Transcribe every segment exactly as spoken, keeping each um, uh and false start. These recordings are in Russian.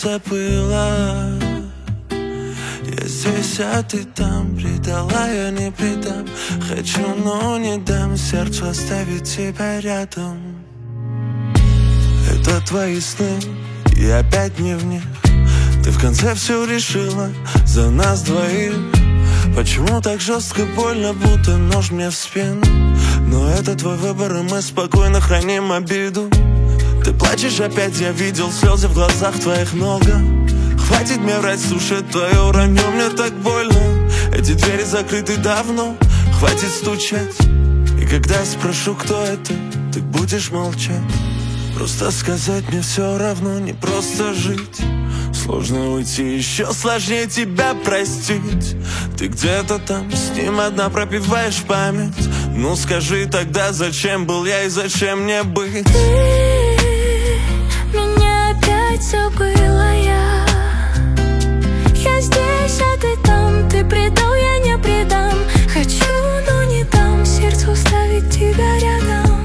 забыла. Я здесь, а ты там. Предала, я не предам. Хочу, но не дам сердцу оставить тебя рядом. Это твои сны, и опять не в них. Ты в конце все решила за нас двоих. Почему так жестко больно, будто нож мне в спину? Но это твой выбор, и мы спокойно храним обиду. Ты плачешь опять, я видел слезы в глазах твоих много. Хватит мне врать, слушай твое вранье, мне так больно. Эти двери закрыты давно, хватит стучать. И когда спрошу, кто это, ты будешь молчать. Просто сказать мне все равно, не просто жить. Сложно уйти, еще сложнее тебя простить. Ты где-то там, с ним одна пропиваешь память. Ну скажи тогда, зачем был я и зачем мне быть? Ты меня опять забыла, я Я здесь, а ты там. Ты предал, я не предам. Хочу, но не дам сердцу оставить тебя рядом.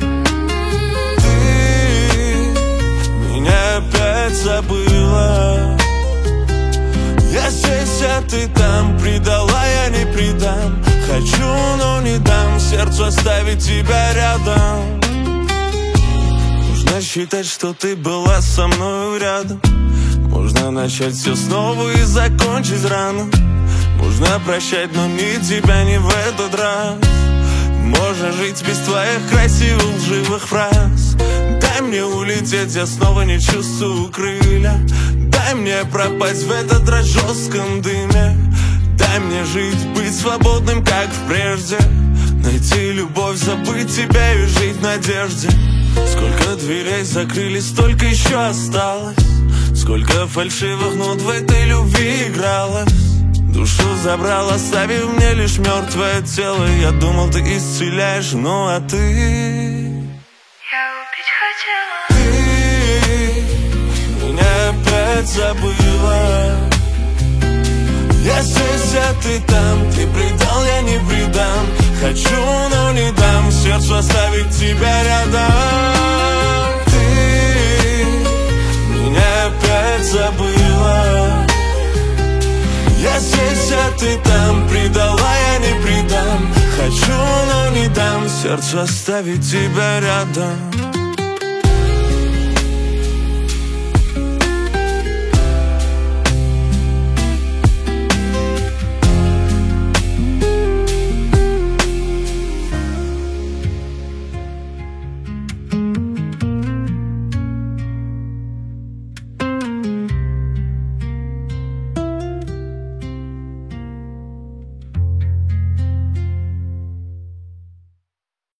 Ты меня опять забыла. Я здесь, а ты там. Предала, я не предам. Хочу, но не дам сердцу оставить тебя рядом. Нужно считать, что ты была со мной рядом. Можно начать все снова и закончить рано. Можно прощать, но ни тебя, ни в этот раз. Можно жить без твоих красивых лживых фраз. Дай мне улететь, я снова не чувствую крылья. Дай мне пропасть в этот раз жестком дыме. Дай мне жить, быть свободным, как прежде. Найти любовь, забыть тебя и жить в надежде. Сколько дверей закрыли, столько еще осталось. Сколько фальшивых нот в этой любви игралось. Душу забрал, оставив мне лишь мертвое тело. Я думал, ты исцеляешь, ну а ты... Я убить хотела. Ты меня опять забыла. Я здесь, а ты там. Ты предал, я не предам. Хочу, но не дам сердцу оставить тебя рядом. Ты меня опять забыла. Я здесь, а ты там. Предала, я не предам. Хочу, но не дам сердцу оставить тебя рядом.